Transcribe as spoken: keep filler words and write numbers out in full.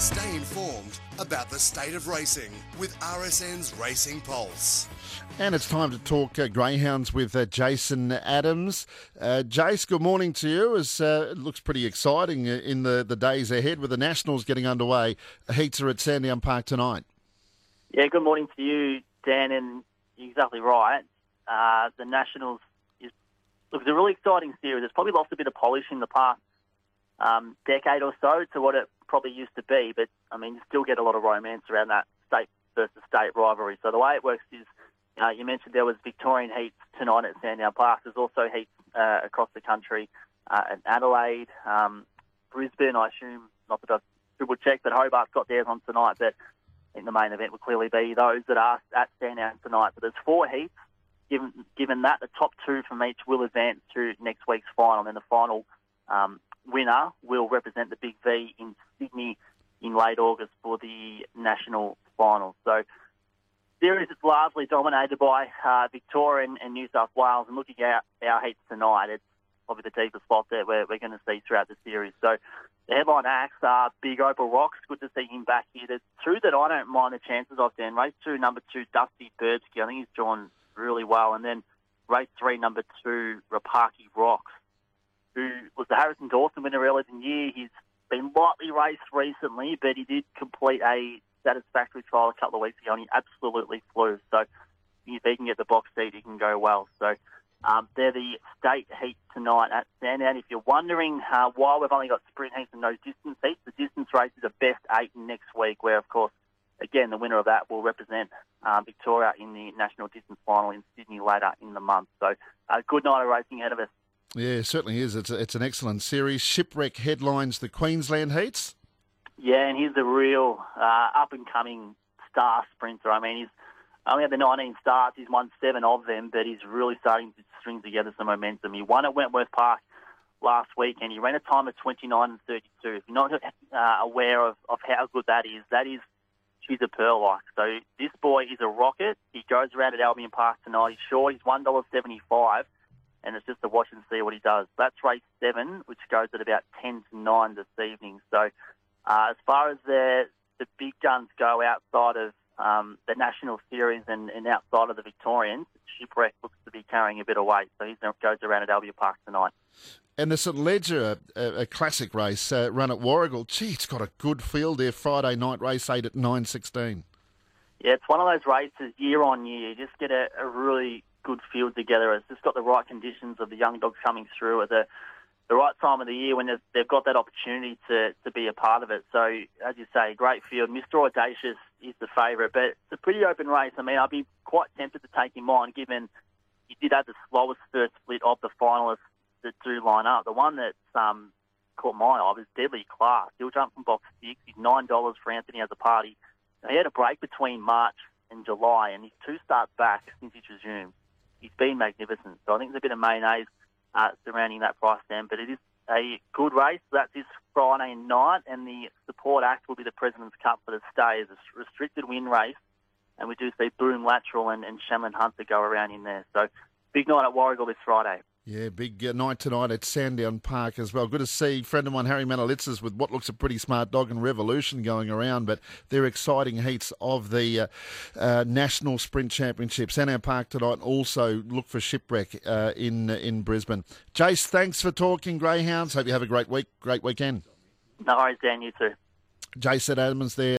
Stay informed about the state of racing with R S N's Racing Pulse. And it's time to talk uh, greyhounds with uh, Jason Adams. Uh, Jace, good morning to you. As, uh, it looks pretty exciting in the, the days ahead with the Nationals getting underway. Heats are at Sandown Park tonight. Yeah, good morning to you, Dan, and you're exactly right. Uh, the Nationals is look, it's a really exciting series. It's probably lost a bit of polish in the past um, decade or so to what it probably used to be, but I mean, you still get a lot of romance around that state versus state rivalry. So the way it works is, uh, you mentioned there was Victorian heats tonight at Sandown Park. There's also heats uh, across the country uh, at Adelaide, um, Brisbane, I assume, not that I've triple checked, but Hobart's got theirs on tonight, but I think the main event will clearly be those that are at Sandown tonight. So there's four heats. Given, given that, the top two from each will advance to next week's final, and then the final um, winner will represent the Big V in Sydney in late August for the national final. So the series is largely dominated by uh, Victoria and, and New South Wales, and looking at our heats tonight, it's probably the deepest spot that we're, we're going to see throughout the series. So the headline acts are Big Opal Rocks. Good to see him back here. There's two that I don't mind the chances of, Dan. Race two, number two, Dusty Birdski. I think he's drawn really well. And then race three, number two, Rapaki Rocks, who was the Harrison Dawson winner earlier in the year. He's been lightly raced recently, but he did complete a satisfactory trial a couple of weeks ago, and he absolutely flew. So if he can get the box seat, he can go well. So um, they're the state heats tonight at Sandown. If you're wondering uh, why we've only got sprint heats and no distance heats, the distance race is a best eight next week, where, of course, again, the winner of that will represent uh, Victoria in the national distance final in Sydney later in the month. So a uh, good night of racing ahead of us. Yeah, it certainly is. It's, a, it's an excellent series. Shipwreck headlines the Queensland heats. Yeah, and he's a real uh, up-and-coming star sprinter. I mean, he's only had the nineteen starts. He's won seven of them, but he's really starting to string together some momentum. He won at Wentworth Park last week, and he ran a time of twenty-nine and thirty-two. If you're not uh, aware of, of how good that is, that is she's a pearl like. So this boy is a rocket. He goes around at Albion Park tonight. He's short. He's one dollar seventy-five, and it's just to watch and see what he does. That's race seven, which goes at about ten to nine this evening. So uh, as far as the the big guns go outside of um, the national series and, and outside of the Victorians, Shipwreck looks to be carrying a bit of weight. So he goes around at Albion Park tonight. And the St Ledger, a, a classic race, uh, run at Warragul. Gee, it's got a good field there. Friday night, race eight at nine sixteen. Yeah, it's one of those races year on year. You just get a, a really good field together. It's just got the right conditions of the young dogs coming through at the, the right time of the year when they've, they've got that opportunity to, to be a part of it. So, as you say, great field. Mister Audacious is the favourite, but it's a pretty open race. I mean, I'd be quite tempted to take him on, given he did have the slowest first split of the finalists that do line up. The one that's um, caught my eye was Deadly Class. He'll jump from box six. He's nine dollars for Anthony as a party. He had a break between March and July, and he's two starts back since he's resumed. He's been magnificent. So I think there's a bit of mayonnaise uh, surrounding that price then, but it is a good race. That's this Friday night, and the support act will be the President's Cup for the stay. It's a restricted win race, and we do see Boom Lateral and, and Shamlin Hunter go around in there. So big night at Warragul this Friday. Yeah, big uh, night tonight at Sandown Park as well. Good to see friend of mine, Harry Manalitzis, with what looks a pretty smart dog and Revolution going around, but they're exciting heats of the uh, uh, National Sprint Championship. Sandown Park tonight. Also look for Shipwreck uh, in, uh, in Brisbane. Jace, thanks for talking Greyhounds. Hope you have a great week, great weekend. No worries, Dan, you too. Jason Adams there.